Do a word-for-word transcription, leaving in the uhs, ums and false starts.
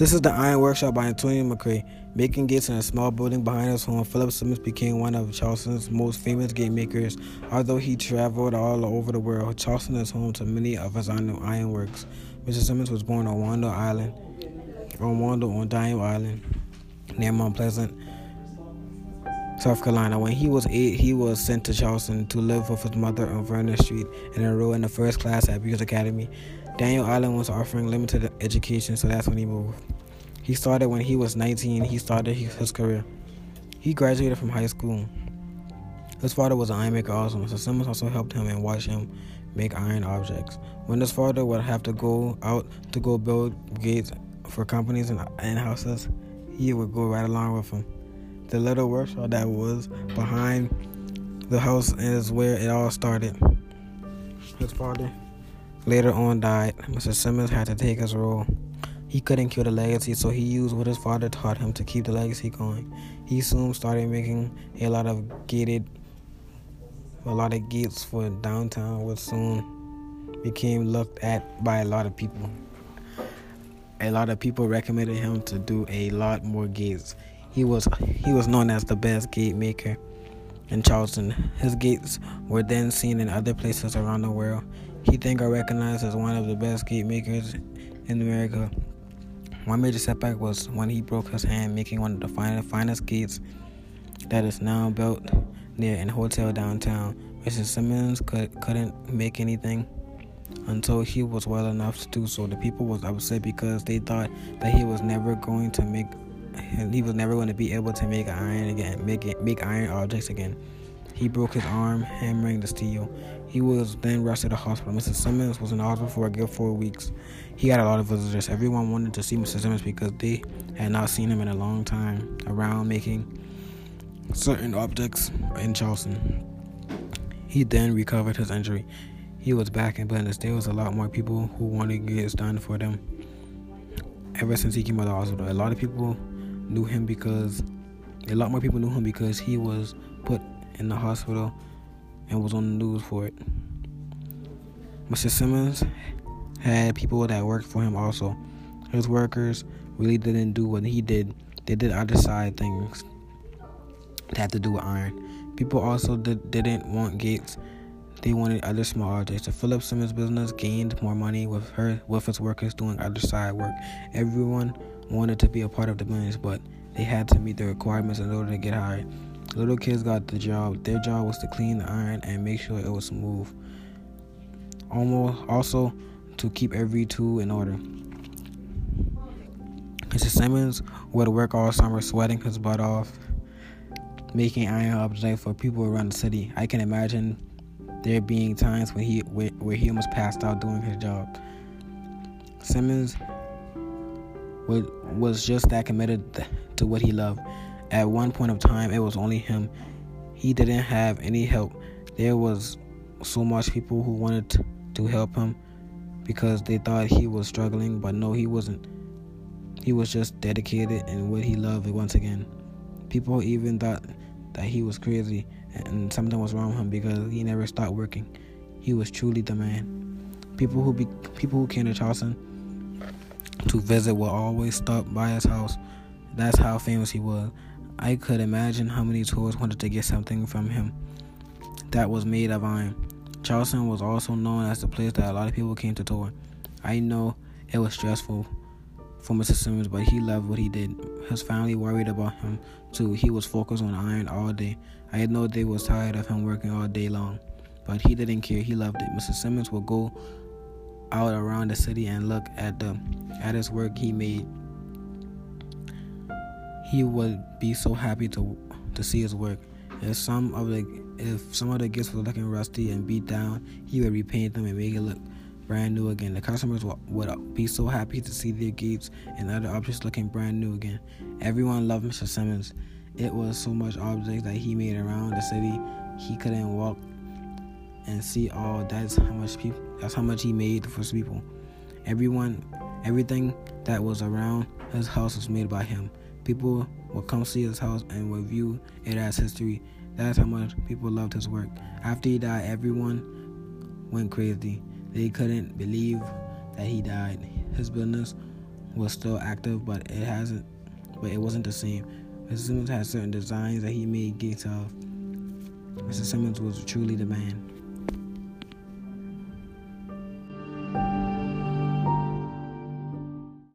This is the Iron Workshop by Antonio McCray. Making gates in a small building behind his home, Philip Simmons became one of Charleston's most famous gate makers. Although he traveled all over the world, Charleston is home to many of his ironworks. Mister Simmons was born on Wando Island, on Wando on Daniel Island, near Mount Pleasant, South Carolina. When he was eight, he was sent to Charleston to live with his mother on Vernon Street and enroll in the first class at Beers Academy. Daniel Island was offering limited education, so that's when he moved. He started when he was nineteen. He started his career. He graduated from high school. His father was an ironmaker also. Mister Simmons also helped him and watched him make iron objects. When his father would have to go out to go build gates for companies and, and houses, he would go right along with him. The little workshop that was behind the house is where it all started. His father later on died. Mister Simmons had to take his role. He couldn't kill the legacy, so he used what his father taught him to keep the legacy going. He soon started making a lot of gated, a lot of gates for downtown, which soon became looked at by a lot of people. A lot of people recommended him to do a lot more gates. He was he was known as the best gate maker in Charleston. His gates were then seen in other places around the world. He then got recognized as one of the best gate makers in America. One major setback was when he broke his hand making one of the finest, finest gates that is now built near an hotel downtown. Mister Simmons could, couldn't make anything until he was well enough to do so. The people was upset because they thought that he was never going to make, he was never going to be able to make iron again, make it, make iron objects again. He broke his arm hammering the steel. He was then rushed to the hospital. Mister Simmons was in the hospital for a good four weeks. He had a lot of visitors. Everyone wanted to see Mister Simmons because they had not seen him in a long time around making certain objects in Charleston. He then recovered his injury. He was back in business. There was a lot more people who wanted gates done for them. Ever since he came out of the hospital, a lot of people knew him because a lot more people knew him because he was put in the hospital and was on the news for it. Mister Simmons had people that worked for him also. His workers really didn't do what he did. They did other side things that had to do with iron. People also did, didn't want gates. They wanted other small objects. The Philip Simmons business gained more money with her with its workers doing other side work. Everyone wanted to be a part of the business, but they had to meet the requirements in order to get hired. Little kids got the job. Their job was to clean the iron and make sure it was smooth. Almost also to keep every tool in order. Mister Simmons would work all summer, sweating his butt off, making iron objects for people around the city. I can imagine there being times when he where, where he almost passed out doing his job. Simmons would, was just that committed to what he loved. At one point of time, it was only him. He didn't have any help. There was so much people who wanted to, to help him because they thought he was struggling, but no, he wasn't. He was just dedicated in what he loved once again. People even thought that he was crazy and something was wrong with him because he never stopped working. He was truly the man. People who be, people who came to Charleston to visit would always stop by his house. That's how famous he was. I could imagine how many tourists wanted to get something from him that was made of iron. Charleston was also known as the place that a lot of people came to tour. I know it was stressful for Mister Simmons, but he loved what he did. His family worried about him too. He was focused on iron all day. I know they was tired of him working all day long, but he didn't care. He loved it. Mister Simmons would go out around the city and look at the at his work he made. He would be so happy to to see his work. If some of the if some of the gifts were looking rusty and beat down, he would repaint them and make it look brand new again. The customers would, would be so happy to see their gates and other objects looking brand new again. Everyone loved Mister Simmons. It was so much objects that he made around the city. He couldn't walk and see all. That's how much people. That's how much he made for people. Everyone, everything that was around his house was made by him. People would come see his house and would view it as history. That's how much people loved his work. After he died, everyone went crazy. They couldn't believe that he died. His business was still active, but it hasn't. But it wasn't the same. Mister Simmons had certain designs that he made gates of. Mister Simmons was truly the man.